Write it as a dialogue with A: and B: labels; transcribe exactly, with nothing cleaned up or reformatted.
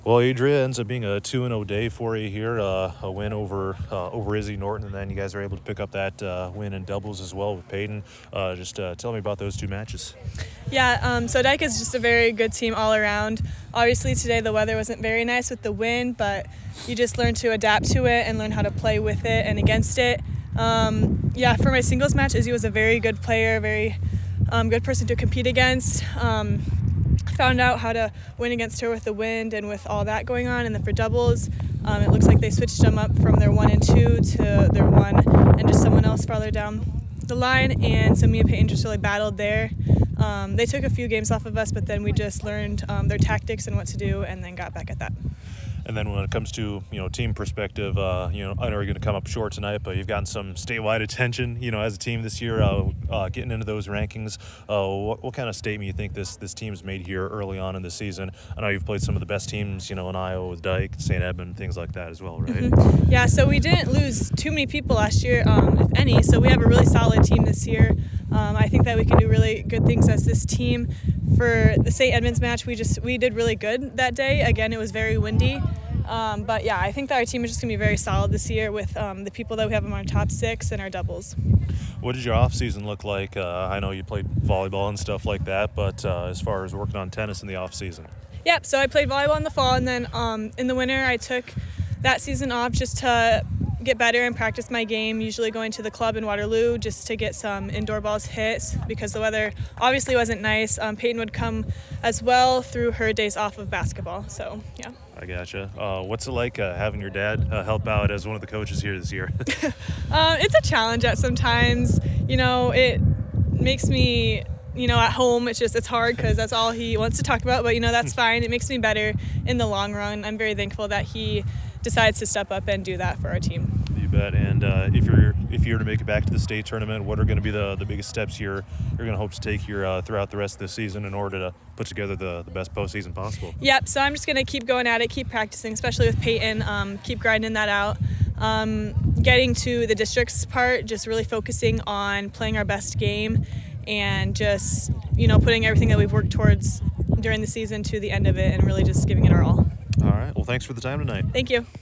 A: Well, Adria ends up being a two and oh day for you here, uh, a win over uh, over Izzy Norton, and then you guys are able to pick up that uh, win in doubles as well with Peyton. Uh, just uh, tell me about those two matches.
B: Yeah, um, so Dyke is just a very good team all around. Obviously today the weather wasn't very nice with the wind, but you just learn to adapt to it and learn how to play with it and against it. Um, yeah, for my singles match, Izzy was a very good player, very um, good person to compete against. Um, found out how to win against her with the wind and with all that going on. And then for doubles, um, it looks like they switched them up from their one and two to their one and just someone else farther down the line. And so me and Peyton just really battled there. Um, they took a few games off of us, but then we just learned um, their tactics and what to do and then got back at that.
A: And then when it comes to, you know, team perspective, uh, you know, I know you're going to come up short tonight, but you've gotten some statewide attention, you know, as a team this year, uh, uh, getting into those rankings. Uh, what, what kind of statement you think this this team's made here early on in the season? I know you've played some of the best teams, you know, in Iowa with Dyke, Saint Edmund, things like that as well, right?
B: Mm-hmm. Yeah, so we didn't lose too many people last year, um, if any, so we have a really solid team this year. Um, I think that we can do really good things as this team. For the Saint Edmunds match, we just we did really good that day. Again, it was very windy. Um, but yeah, I think that our team is just going to be very solid this year with um, the people that we have in our top six and our doubles.
A: What did your off season look like? Uh, I know you played volleyball and stuff like that, but uh, as far as working on tennis in the off season?
B: Yep, so I played volleyball in the fall, and then um, in the winter I took that season off just to get better and practice my game, usually going to the club in Waterloo just to get some indoor balls hit because the weather obviously wasn't nice. Um, Peyton would come as well through her days off of basketball, so yeah.
A: I gotcha. Uh, what's it like uh, having your dad uh, help out as one of the coaches here this year?
B: uh, it's a challenge at sometimes. You know, it makes me, you know, at home it's just, it's hard because that's all he wants to talk about, but you know, that's fine. It makes me better in the long run. I'm very thankful that he decides to step up and do that for our team.
A: You bet. And uh, if you're if you're to make it back to the state tournament, what are going to be the, the biggest steps you're you're going to hope to take here uh, throughout the rest of the season in order to put together the, the best postseason possible?
B: Yep. So I'm just going to keep going at it, keep practicing, especially with Peyton. Um, keep grinding that out. Um, getting to the districts part, just really focusing on playing our best game and just, you know, putting everything that we've worked towards during the season to the end of it and really just giving it our all.
A: All right. Well, thanks for the time tonight.
B: Thank you.